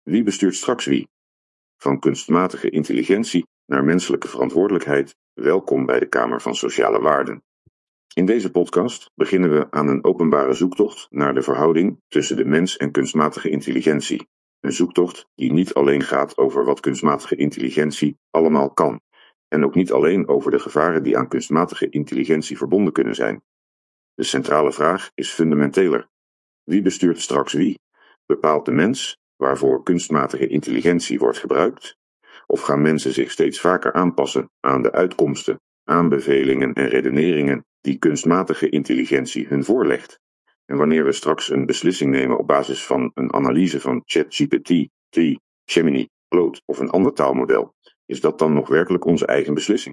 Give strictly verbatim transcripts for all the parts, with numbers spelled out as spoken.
Wie bestuurt straks wie? Van kunstmatige intelligentie naar menselijke verantwoordelijkheid. Welkom bij de Kamer van Sociale Waarden. In deze podcast beginnen we aan een openbare zoektocht naar de verhouding tussen de mens en kunstmatige intelligentie. Een zoektocht die niet alleen gaat over wat kunstmatige intelligentie allemaal kan, en ook niet alleen over de gevaren die aan kunstmatige intelligentie verbonden kunnen zijn. De centrale vraag is fundamenteler. Wie bestuurt straks wie? Bepaalt de mens waarvoor kunstmatige intelligentie wordt gebruikt? Of gaan mensen zich steeds vaker aanpassen aan de uitkomsten, aanbevelingen en redeneringen die kunstmatige intelligentie hun voorlegt? En wanneer we straks een beslissing nemen op basis van een analyse van ChatGPT, Gemini, Claude of een ander taalmodel, is dat dan nog werkelijk onze eigen beslissing?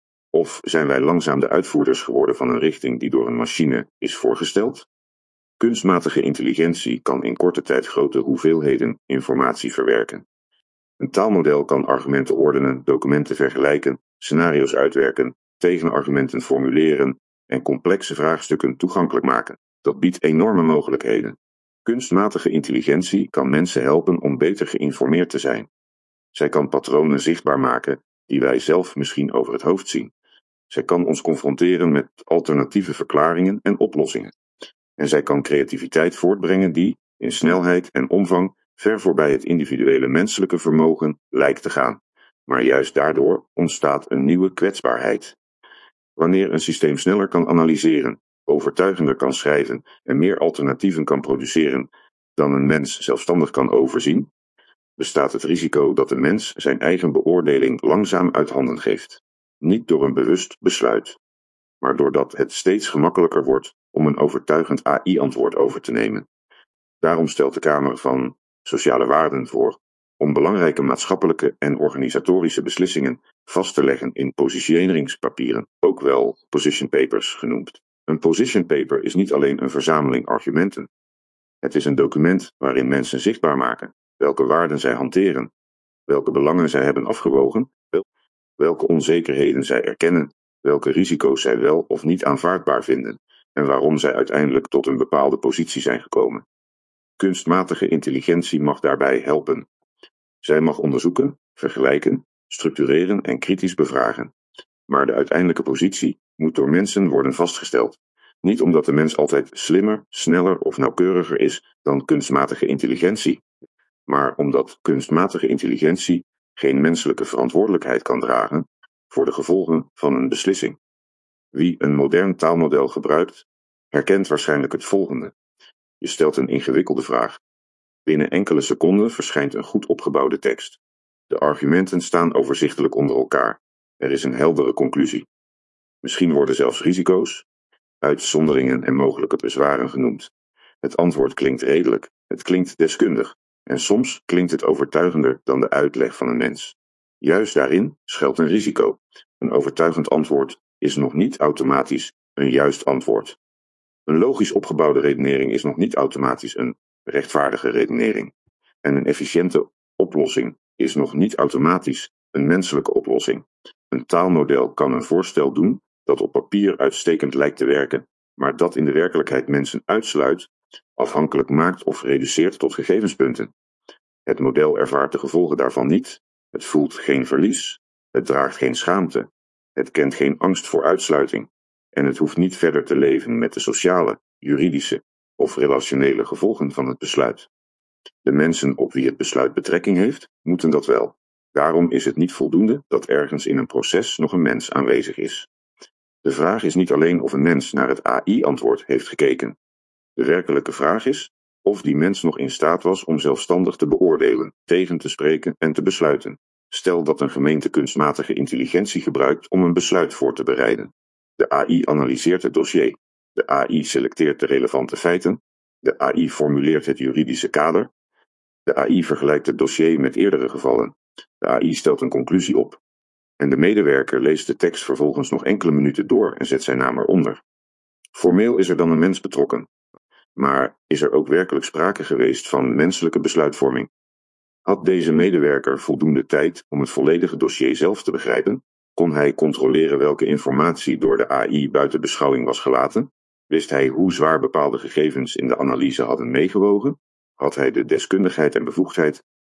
Of zijn wij langzaam de uitvoerders geworden van een richting die door een machine is voorgesteld? Kunstmatige intelligentie kan in korte tijd grote hoeveelheden informatie verwerken. Een taalmodel kan argumenten ordenen, documenten vergelijken, scenario's uitwerken, tegenargumenten formuleren en complexe vraagstukken toegankelijk maken. Dat biedt enorme mogelijkheden. Kunstmatige intelligentie kan mensen helpen om beter geïnformeerd te zijn. Zij kan patronen zichtbaar maken die wij zelf misschien over het hoofd zien. Zij kan ons confronteren met alternatieve verklaringen en oplossingen. En zij kan creativiteit voortbrengen die, in snelheid en omvang, ver voorbij het individuele menselijke vermogen lijkt te gaan. Maar juist daardoor ontstaat een nieuwe kwetsbaarheid. Wanneer een systeem sneller kan analyseren, overtuigender kan schrijven en meer alternatieven kan produceren dan een mens zelfstandig kan overzien, bestaat het risico dat de mens zijn eigen beoordeling langzaam uit handen geeft. Niet door een bewust besluit, maar doordat het steeds gemakkelijker wordt om een overtuigend A I-antwoord over te nemen. Daarom stelt de Kamer van Sociale Waarden voor om belangrijke maatschappelijke en organisatorische beslissingen vast te leggen in positioneringspapieren, ook wel position papers genoemd. Een position paper is niet alleen een verzameling argumenten. Het is een document waarin mensen zichtbaar maken welke waarden zij hanteren, welke belangen zij hebben afgewogen, welke onzekerheden zij erkennen, welke risico's zij wel of niet aanvaardbaar vinden en waarom zij uiteindelijk tot een bepaalde positie zijn gekomen. Kunstmatige intelligentie mag daarbij helpen. Zij mag onderzoeken, vergelijken, structureren en kritisch bevragen. Maar de uiteindelijke positie moet door mensen worden vastgesteld. Niet omdat de mens altijd slimmer, sneller of nauwkeuriger is dan kunstmatige intelligentie, maar omdat kunstmatige intelligentie geen menselijke verantwoordelijkheid kan dragen voor de gevolgen van een beslissing. Wie een modern taalmodel gebruikt, herkent waarschijnlijk het volgende. Je stelt een ingewikkelde vraag. Binnen enkele seconden verschijnt een goed opgebouwde tekst. De argumenten staan overzichtelijk onder elkaar. Er is een heldere conclusie. Misschien worden zelfs risico's, uitzonderingen en mogelijke bezwaren genoemd. Het antwoord klinkt redelijk, het klinkt deskundig. En soms klinkt het overtuigender dan de uitleg van een mens. Juist daarin schuilt een risico. Een overtuigend antwoord is nog niet automatisch een juist antwoord. Een logisch opgebouwde redenering is nog niet automatisch een rechtvaardige redenering. En een efficiënte oplossing is nog niet automatisch een menselijke oplossing. Een taalmodel kan een voorstel doen dat op papier uitstekend lijkt te werken, maar dat in de werkelijkheid mensen uitsluit, afhankelijk maakt of reduceert tot gegevenspunten. Het model ervaart de gevolgen daarvan niet, het voelt geen verlies, het draagt geen schaamte, het kent geen angst voor uitsluiting en het hoeft niet verder te leven met de sociale, juridische of relationele gevolgen van het besluit. De mensen op wie het besluit betrekking heeft, moeten dat wel. Daarom is het niet voldoende dat ergens in een proces nog een mens aanwezig is. De vraag is niet alleen of een mens naar het A I-antwoord heeft gekeken. De werkelijke vraag is of die mens nog in staat was om zelfstandig te beoordelen, tegen te spreken en te besluiten. Stel dat een gemeente kunstmatige intelligentie gebruikt om een besluit voor te bereiden. De A I analyseert het dossier. De A I selecteert de relevante feiten. De A I formuleert het juridische kader. De A I vergelijkt het dossier met eerdere gevallen. De A I stelt een conclusie op. En de medewerker leest de tekst vervolgens nog enkele minuten door en zet zijn naam eronder. Formeel is er dan een mens betrokken. Maar is er ook werkelijk sprake geweest van menselijke besluitvorming? Had deze medewerker voldoende tijd om het volledige dossier zelf te begrijpen? Kon hij controleren welke informatie door de A I buiten beschouwing was gelaten? Wist hij hoe zwaar bepaalde gegevens in de analyse hadden meegewogen? Had hij de deskundigheid en bevoegdheid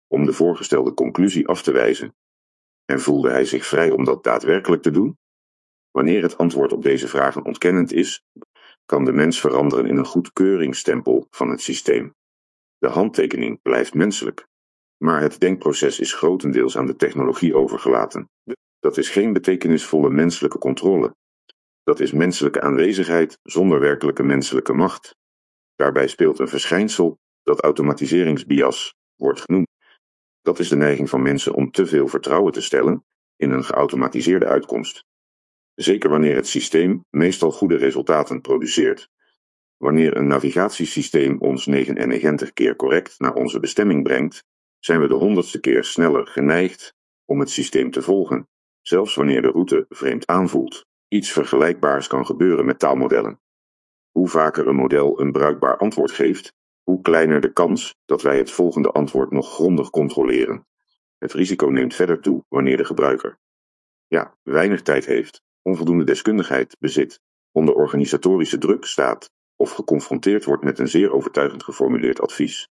om de voorgestelde conclusie af te wijzen? En voelde hij zich vrij om dat daadwerkelijk te doen? Wanneer het antwoord op deze vragen ontkennend is, kan de mens veranderen in een goedkeuringsstempel van het systeem. De handtekening blijft menselijk, maar het denkproces is grotendeels aan de technologie overgelaten. Dat is geen betekenisvolle menselijke controle. Dat is menselijke aanwezigheid zonder werkelijke menselijke macht. Daarbij speelt een verschijnsel dat automatiseringsbias wordt genoemd. Dat is de neiging van mensen om te veel vertrouwen te stellen in een geautomatiseerde uitkomst. Zeker wanneer het systeem meestal goede resultaten produceert. Wanneer een navigatiesysteem ons negenennegentig keer correct naar onze bestemming brengt, zijn we de honderdste keer sneller geneigd om het systeem te volgen, zelfs wanneer de route vreemd aanvoelt. Iets vergelijkbaars kan gebeuren met taalmodellen. Hoe vaker een model een bruikbaar antwoord geeft, hoe kleiner de kans dat wij het volgende antwoord nog grondig controleren. Het risico neemt verder toe wanneer de gebruiker ja, weinig tijd heeft, onvoldoende deskundigheid bezit, onder organisatorische druk staat of geconfronteerd wordt met een zeer overtuigend geformuleerd advies.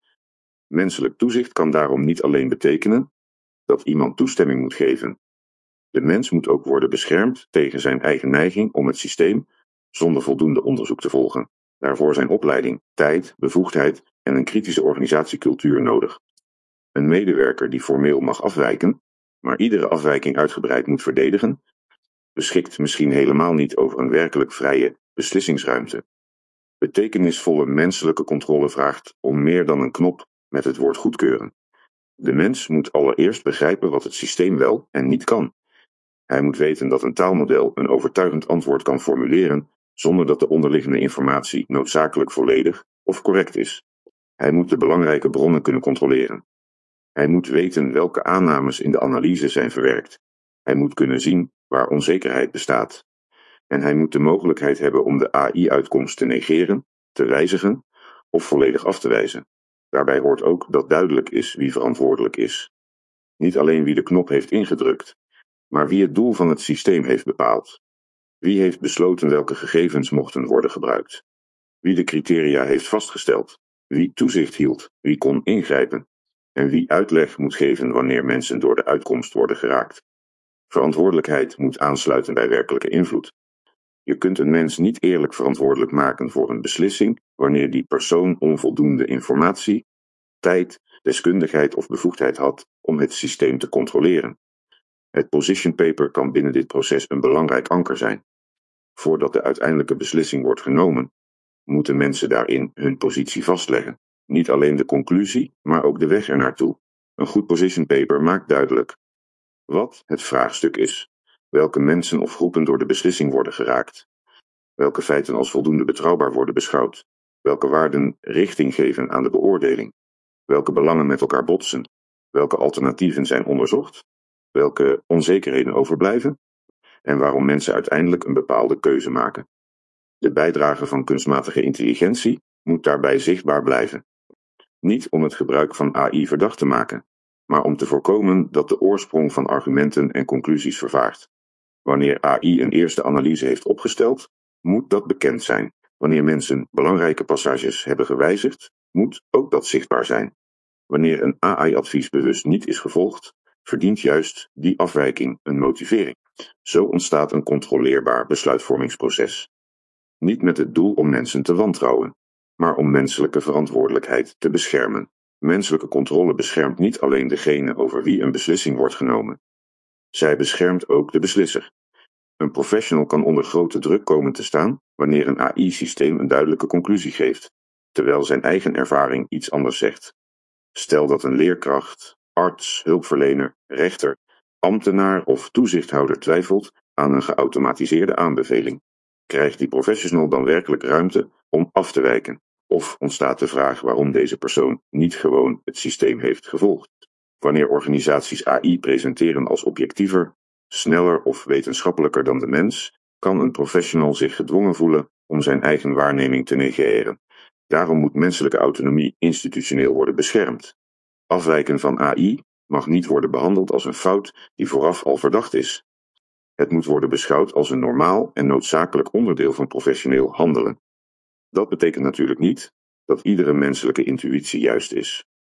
Menselijk toezicht kan daarom niet alleen betekenen dat iemand toestemming moet geven. De mens moet ook worden beschermd tegen zijn eigen neiging om het systeem zonder voldoende onderzoek te volgen. Daarvoor zijn opleiding, tijd, bevoegdheid en een kritische organisatiecultuur nodig. Een medewerker die formeel mag afwijken, maar iedere afwijking uitgebreid moet verdedigen, beschikt misschien helemaal niet over een werkelijk vrije beslissingsruimte. Betekenisvolle menselijke controle vraagt om meer dan een knop met het woord goedkeuren. De mens moet allereerst begrijpen wat het systeem wel en niet kan. Hij moet weten dat een taalmodel een overtuigend antwoord kan formuleren zonder dat de onderliggende informatie noodzakelijk volledig of correct is. Hij moet de belangrijke bronnen kunnen controleren. Hij moet weten welke aannames in de analyse zijn verwerkt. Hij moet kunnen zien waar onzekerheid bestaat. En hij moet de mogelijkheid hebben om de A I-uitkomst te negeren, te wijzigen of volledig af te wijzen. Daarbij hoort ook dat duidelijk is wie verantwoordelijk is. Niet alleen wie de knop heeft ingedrukt, maar wie het doel van het systeem heeft bepaald. Wie heeft besloten welke gegevens mochten worden gebruikt? Wie de criteria heeft vastgesteld? Wie toezicht hield? Wie kon ingrijpen? En wie uitleg moet geven wanneer mensen door de uitkomst worden geraakt? Verantwoordelijkheid moet aansluiten bij werkelijke invloed. Je kunt een mens niet eerlijk verantwoordelijk maken voor een beslissing wanneer die persoon onvoldoende informatie, tijd, deskundigheid of bevoegdheid had om het systeem te controleren. Het position paper kan binnen dit proces een belangrijk anker zijn. Voordat de uiteindelijke beslissing wordt genomen, moeten mensen daarin hun positie vastleggen. Niet alleen de conclusie, maar ook de weg ernaartoe. Een goed position paper maakt duidelijk wat het vraagstuk is, welke mensen of groepen door de beslissing worden geraakt, welke feiten als voldoende betrouwbaar worden beschouwd, welke waarden richting geven aan de beoordeling, welke belangen met elkaar botsen, welke alternatieven zijn onderzocht, welke onzekerheden overblijven en waarom mensen uiteindelijk een bepaalde keuze maken. De bijdrage van kunstmatige intelligentie moet daarbij zichtbaar blijven. Niet om het gebruik van A I verdacht te maken, maar om te voorkomen dat de oorsprong van argumenten en conclusies vervaagt. Wanneer A I een eerste analyse heeft opgesteld, moet dat bekend zijn. Wanneer mensen belangrijke passages hebben gewijzigd, moet ook dat zichtbaar zijn. Wanneer een A I-advies bewust niet is gevolgd, verdient juist die afwijking een motivering. Zo ontstaat een controleerbaar besluitvormingsproces. Niet met het doel om mensen te wantrouwen, maar om menselijke verantwoordelijkheid te beschermen. Menselijke controle beschermt niet alleen degene over wie een beslissing wordt genomen. Zij beschermt ook de beslisser. Een professional kan onder grote druk komen te staan wanneer een A I-systeem een duidelijke conclusie geeft, terwijl zijn eigen ervaring iets anders zegt. Stel dat een leerkracht, arts, hulpverlener, rechter, ambtenaar of toezichthouder twijfelt aan een geautomatiseerde aanbeveling. Krijgt die professional dan werkelijk ruimte om af te wijken? Of ontstaat de vraag waarom deze persoon niet gewoon het systeem heeft gevolgd? Wanneer organisaties A I presenteren als objectiever, sneller of wetenschappelijker dan de mens, kan een professional zich gedwongen voelen om zijn eigen waarneming te negeren. Daarom moet menselijke autonomie institutioneel worden beschermd. Afwijken van A I mag niet worden behandeld als een fout die vooraf al verdacht is. Het moet worden beschouwd als een normaal en noodzakelijk onderdeel van professioneel handelen. Dat betekent natuurlijk niet dat iedere menselijke intuïtie juist is.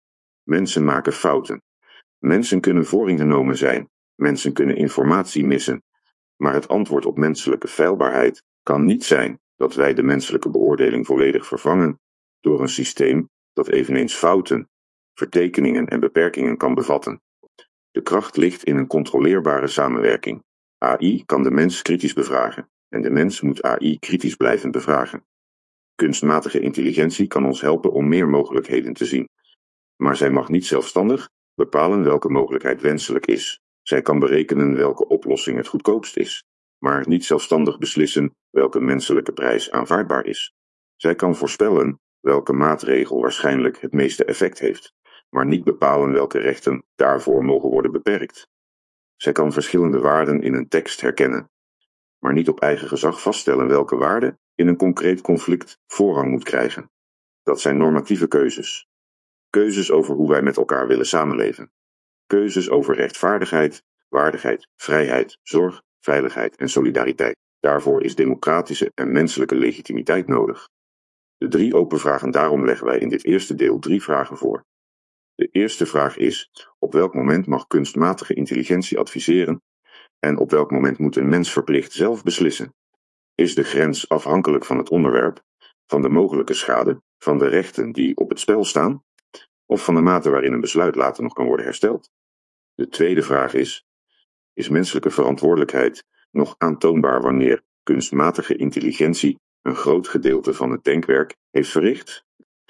Mensen maken fouten. Mensen kunnen vooringenomen zijn. Mensen kunnen informatie missen. Maar het antwoord op menselijke feilbaarheid kan niet zijn dat wij de menselijke beoordeling volledig vervangen door een systeem dat eveneens fouten, vertekeningen en beperkingen kan bevatten. De kracht ligt in een controleerbare samenwerking. A I kan de mens kritisch bevragen en de mens moet A I kritisch blijven bevragen. Kunstmatige intelligentie kan ons helpen om meer mogelijkheden te zien. Maar zij mag niet zelfstandig bepalen welke mogelijkheid wenselijk is. Zij kan berekenen welke oplossing het goedkoopst is, maar niet zelfstandig beslissen welke menselijke prijs aanvaardbaar is. Zij kan voorspellen welke maatregel waarschijnlijk het meeste effect heeft, maar niet bepalen welke rechten daarvoor mogen worden beperkt. Zij kan verschillende waarden in een tekst herkennen, maar niet op eigen gezag vaststellen welke waarde in een concreet conflict voorrang moet krijgen. Dat zijn normatieve keuzes. Keuzes over hoe wij met elkaar willen samenleven. Keuzes over rechtvaardigheid, waardigheid, vrijheid, zorg, veiligheid en solidariteit. Daarvoor is democratische en menselijke legitimiteit nodig. De drie open vragen, daarom leggen wij in dit eerste deel drie vragen voor. De eerste vraag is: op welk moment mag kunstmatige intelligentie adviseren en op welk moment moet een mens verplicht zelf beslissen? Is de grens afhankelijk van het onderwerp, van de mogelijke schade, van de rechten die op het spel staan, of van de mate waarin een besluit later nog kan worden hersteld? De tweede vraag is: is menselijke verantwoordelijkheid nog aantoonbaar wanneer kunstmatige intelligentie een groot gedeelte van het denkwerk heeft verricht?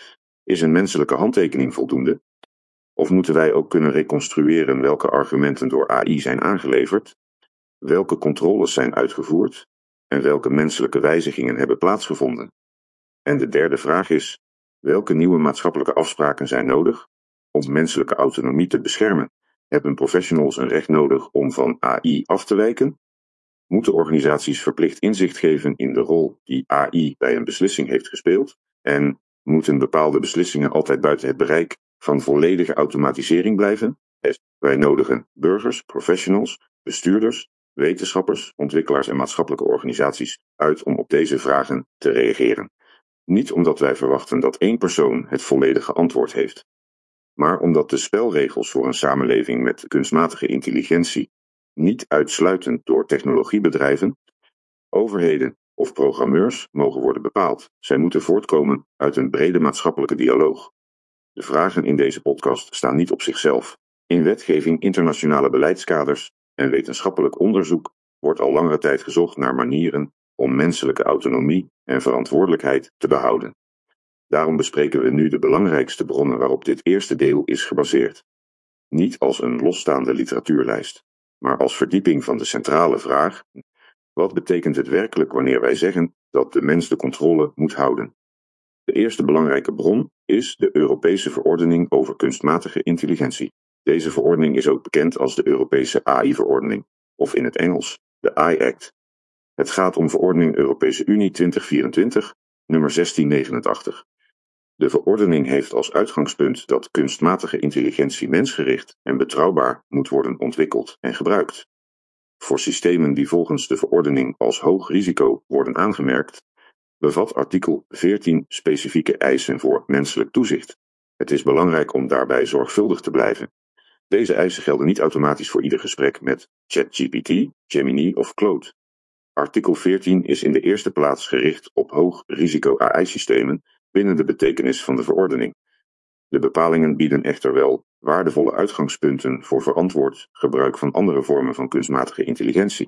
Is een menselijke handtekening voldoende? Of moeten wij ook kunnen reconstrueren welke argumenten door A I zijn aangeleverd, welke controles zijn uitgevoerd en welke menselijke wijzigingen hebben plaatsgevonden? En de derde vraag is: welke nieuwe maatschappelijke afspraken zijn nodig om menselijke autonomie te beschermen? Hebben professionals een recht nodig om van A I af te wijken? Moeten organisaties verplicht inzicht geven in de rol die A I bij een beslissing heeft gespeeld? En moeten bepaalde beslissingen altijd buiten het bereik van volledige automatisering blijven? Wij nodigen burgers, professionals, bestuurders, wetenschappers, ontwikkelaars en maatschappelijke organisaties uit om op deze vragen te reageren. Niet omdat wij verwachten dat één persoon het volledige antwoord heeft, maar omdat de spelregels voor een samenleving met kunstmatige intelligentie niet uitsluitend door technologiebedrijven, overheden of programmeurs mogen worden bepaald. Zij moeten voortkomen uit een brede maatschappelijke dialoog. De vragen in deze podcast staan niet op zichzelf. In wetgeving, internationale beleidskaders en wetenschappelijk onderzoek wordt al langere tijd gezocht naar manieren om menselijke autonomie en verantwoordelijkheid te behouden. Daarom bespreken we nu de belangrijkste bronnen waarop dit eerste deel is gebaseerd. Niet als een losstaande literatuurlijst, maar als verdieping van de centrale vraag: wat betekent het werkelijk wanneer wij zeggen dat de mens de controle moet houden? De eerste belangrijke bron is de Europese Verordening over kunstmatige intelligentie. Deze verordening is ook bekend als de Europese A I-verordening, of in het Engels de A I-Act. Het gaat om Verordening Europese Unie twintig vierentwintig, nummer zestien negenentachtig. De verordening heeft als uitgangspunt dat kunstmatige intelligentie mensgericht en betrouwbaar moet worden ontwikkeld en gebruikt. Voor systemen die volgens de verordening als hoog risico worden aangemerkt, bevat artikel veertien specifieke eisen voor menselijk toezicht. Het is belangrijk om daarbij zorgvuldig te blijven. Deze eisen gelden niet automatisch voor ieder gesprek met ChatGPT, Gemini of Claude. Artikel veertien is in de eerste plaats gericht op hoog risico A I-systemen binnen de betekenis van de verordening. De bepalingen bieden echter wel waardevolle uitgangspunten voor verantwoord gebruik van andere vormen van kunstmatige intelligentie.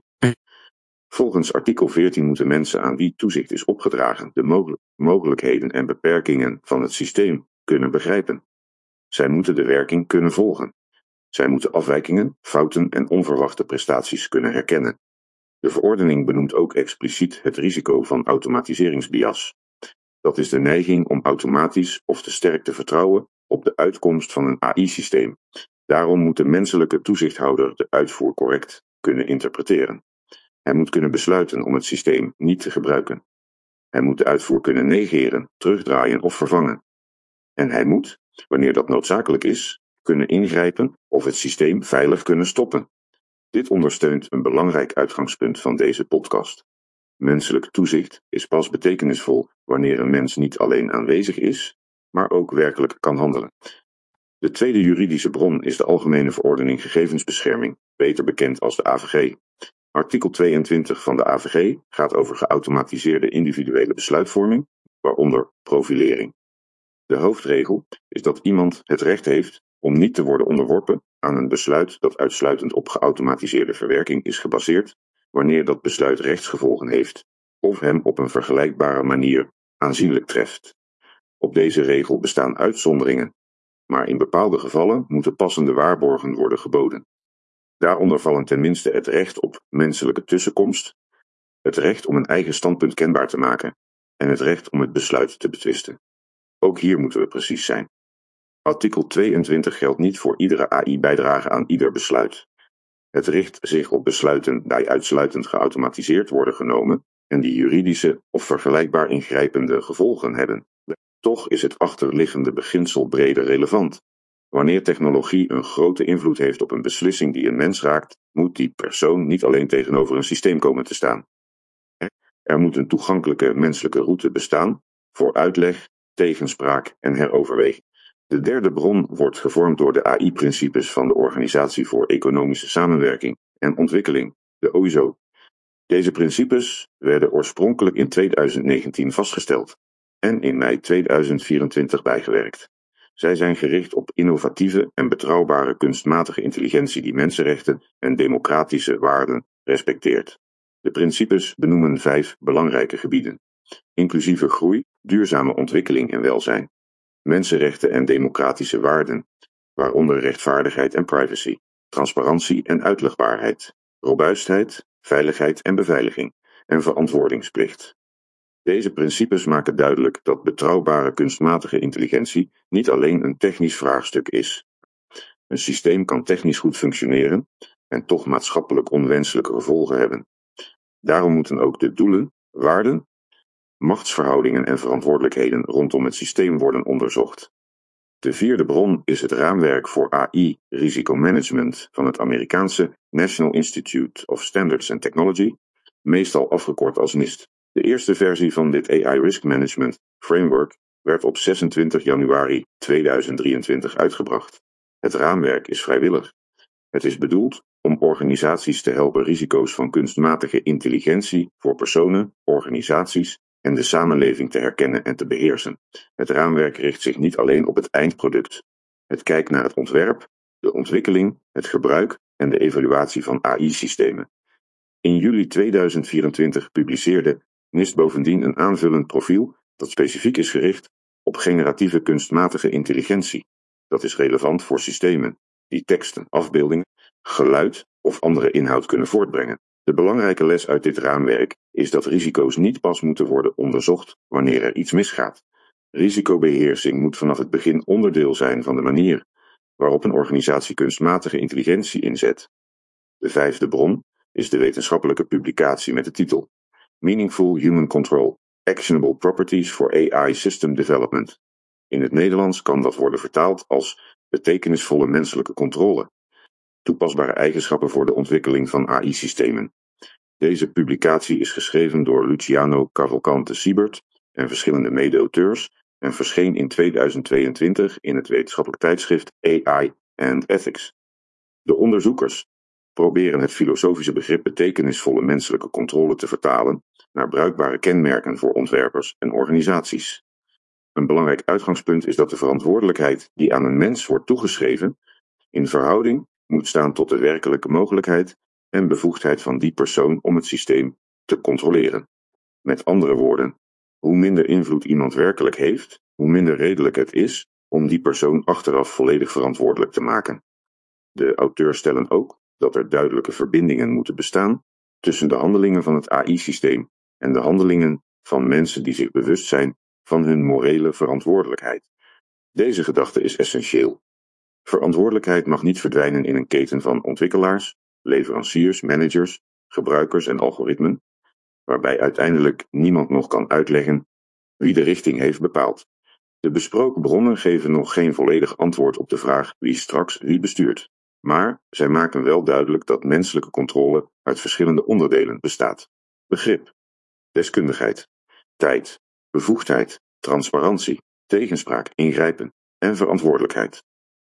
Volgens artikel veertien moeten mensen aan wie toezicht is opgedragen de mogel- mogelijkheden en beperkingen van het systeem kunnen begrijpen. Zij moeten de werking kunnen volgen. Zij moeten afwijkingen, fouten en onverwachte prestaties kunnen herkennen. De verordening benoemt ook expliciet het risico van automatiseringsbias. Dat is de neiging om automatisch of te sterk te vertrouwen op de uitkomst van een A I-systeem. Daarom moet de menselijke toezichthouder de uitvoer correct kunnen interpreteren. Hij moet kunnen besluiten om het systeem niet te gebruiken. Hij moet de uitvoer kunnen negeren, terugdraaien of vervangen. En hij moet, wanneer dat noodzakelijk is, kunnen ingrijpen of het systeem veilig kunnen stoppen. Dit ondersteunt een belangrijk uitgangspunt van deze podcast. Menselijk toezicht is pas betekenisvol wanneer een mens niet alleen aanwezig is, maar ook werkelijk kan handelen. De tweede juridische bron is de Algemene Verordening Gegevensbescherming, beter bekend als de A V G. Artikel tweeëntwintig van de A V G gaat over geautomatiseerde individuele besluitvorming, waaronder profilering. De hoofdregel is dat iemand het recht heeft om niet te worden onderworpen aan een besluit dat uitsluitend op geautomatiseerde verwerking is gebaseerd, wanneer dat besluit rechtsgevolgen heeft of hem op een vergelijkbare manier aanzienlijk treft. Op deze regel bestaan uitzonderingen, maar in bepaalde gevallen moeten passende waarborgen worden geboden. Daaronder vallen ten minste het recht op menselijke tussenkomst, het recht om een eigen standpunt kenbaar te maken en het recht om het besluit te betwisten. Ook hier moeten we precies zijn. Artikel tweeëntwintig geldt niet voor iedere A I-bijdrage aan ieder besluit. Het richt zich op besluiten die uitsluitend geautomatiseerd worden genomen en die juridische of vergelijkbaar ingrijpende gevolgen hebben. Toch is het achterliggende beginsel breder relevant. Wanneer technologie een grote invloed heeft op een beslissing die een mens raakt, moet die persoon niet alleen tegenover een systeem komen te staan. Er moet een toegankelijke menselijke route bestaan voor uitleg, tegenspraak en heroverweging. De derde bron wordt gevormd door de A I-principes van de Organisatie voor Economische Samenwerking en Ontwikkeling, de O I S O. Deze principes werden oorspronkelijk in tweeduizend negentien vastgesteld en in mei tweeduizend vierentwintig bijgewerkt. Zij zijn gericht op innovatieve en betrouwbare kunstmatige intelligentie die mensenrechten en democratische waarden respecteert. De principes benoemen vijf belangrijke gebieden: inclusieve groei, duurzame ontwikkeling en welzijn, mensenrechten en democratische waarden, waaronder rechtvaardigheid en privacy, transparantie en uitlegbaarheid, robuustheid, veiligheid en beveiliging en verantwoordingsplicht. Deze principes maken duidelijk dat betrouwbare kunstmatige intelligentie niet alleen een technisch vraagstuk is. Een systeem kan technisch goed functioneren en toch maatschappelijk onwenselijke gevolgen hebben. Daarom moeten ook de doelen, waarden, machtsverhoudingen en verantwoordelijkheden rondom het systeem worden onderzocht. De vierde bron is het raamwerk voor A I-risicomanagement van het Amerikaanse National Institute of Standards and Technology, meestal afgekort als NIST. De eerste versie van dit A I Risk Management Framework werd op zesentwintig januari tweeduizend drieëntwintig uitgebracht. Het raamwerk is vrijwillig. Het is bedoeld om organisaties te helpen risico's van kunstmatige intelligentie voor personen, organisaties en de samenleving te herkennen en te beheersen. Het raamwerk richt zich niet alleen op het eindproduct. Het kijkt naar het ontwerp, de ontwikkeling, het gebruik en de evaluatie van A I-systemen. In juli tweeduizend vierentwintig publiceerde NIST bovendien een aanvullend profiel dat specifiek is gericht op generatieve kunstmatige intelligentie. Dat is relevant voor systemen die teksten, afbeeldingen, geluid of andere inhoud kunnen voortbrengen. De belangrijke les uit dit raamwerk is dat risico's niet pas moeten worden onderzocht wanneer er iets misgaat. Risicobeheersing moet vanaf het begin onderdeel zijn van de manier waarop een organisatie kunstmatige intelligentie inzet. De vijfde bron is de wetenschappelijke publicatie met de titel Meaningful Human Control: Actionable Properties for A I System Development. In het Nederlands kan dat worden vertaald als betekenisvolle menselijke controle, toepasbare eigenschappen voor de ontwikkeling van A I-systemen. Deze publicatie is geschreven door Luciano Cavalcante-Siebert en verschillende mede-auteurs en verscheen in tweeduizend tweeëntwintig in het wetenschappelijk tijdschrift A I and Ethics. De onderzoekers proberen het filosofische begrip betekenisvolle menselijke controle te vertalen naar bruikbare kenmerken voor ontwerpers en organisaties. Een belangrijk uitgangspunt is dat de verantwoordelijkheid die aan een mens wordt toegeschreven in verhouding moet staan tot de werkelijke mogelijkheid en bevoegdheid van die persoon om het systeem te controleren. Met andere woorden, hoe minder invloed iemand werkelijk heeft, hoe minder redelijk het is om die persoon achteraf volledig verantwoordelijk te maken. De auteurs stellen ook dat er duidelijke verbindingen moeten bestaan tussen de handelingen van het A I-systeem en de handelingen van mensen die zich bewust zijn van hun morele verantwoordelijkheid. Deze gedachte is essentieel. Verantwoordelijkheid mag niet verdwijnen in een keten van ontwikkelaars, leveranciers, managers, gebruikers en algoritmen, waarbij uiteindelijk niemand nog kan uitleggen wie de richting heeft bepaald. De besproken bronnen geven nog geen volledig antwoord op de vraag wie straks wie bestuurt, maar zij maken wel duidelijk dat menselijke controle uit verschillende onderdelen bestaat: begrip, deskundigheid, tijd, bevoegdheid, transparantie, tegenspraak, ingrijpen en verantwoordelijkheid.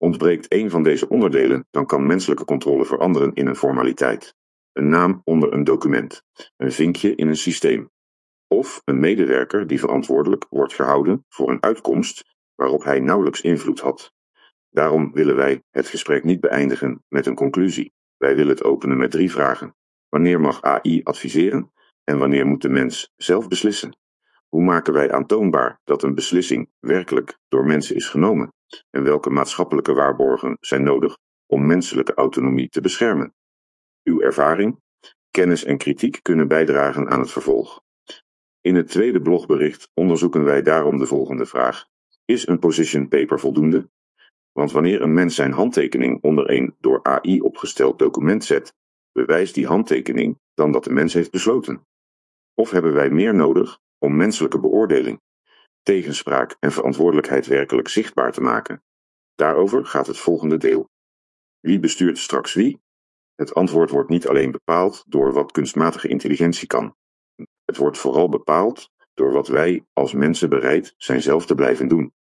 Ontbreekt één van deze onderdelen, dan kan menselijke controle veranderen in een formaliteit. Een naam onder een document, een vinkje in een systeem. Of een medewerker die verantwoordelijk wordt gehouden voor een uitkomst waarop hij nauwelijks invloed had. Daarom willen wij het gesprek niet beëindigen met een conclusie. Wij willen het openen met drie vragen. Wanneer mag A I adviseren en wanneer moet de mens zelf beslissen? Hoe maken wij aantoonbaar dat een beslissing werkelijk door mensen is genomen? En welke maatschappelijke waarborgen zijn nodig om menselijke autonomie te beschermen? Uw ervaring, kennis en kritiek kunnen bijdragen aan het vervolg. In het tweede blogbericht onderzoeken wij daarom de volgende vraag. Is een position paper voldoende? Want wanneer een mens zijn handtekening onder een door A I opgesteld document zet, bewijst die handtekening dan dat de mens heeft besloten? Of hebben wij meer nodig om menselijke beoordeling, tegenspraak en verantwoordelijkheid werkelijk zichtbaar te maken? Daarover gaat het volgende deel. Wie bestuurt straks wie? Het antwoord wordt niet alleen bepaald door wat kunstmatige intelligentie kan. Het wordt vooral bepaald door wat wij als mensen bereid zijn zelf te blijven doen.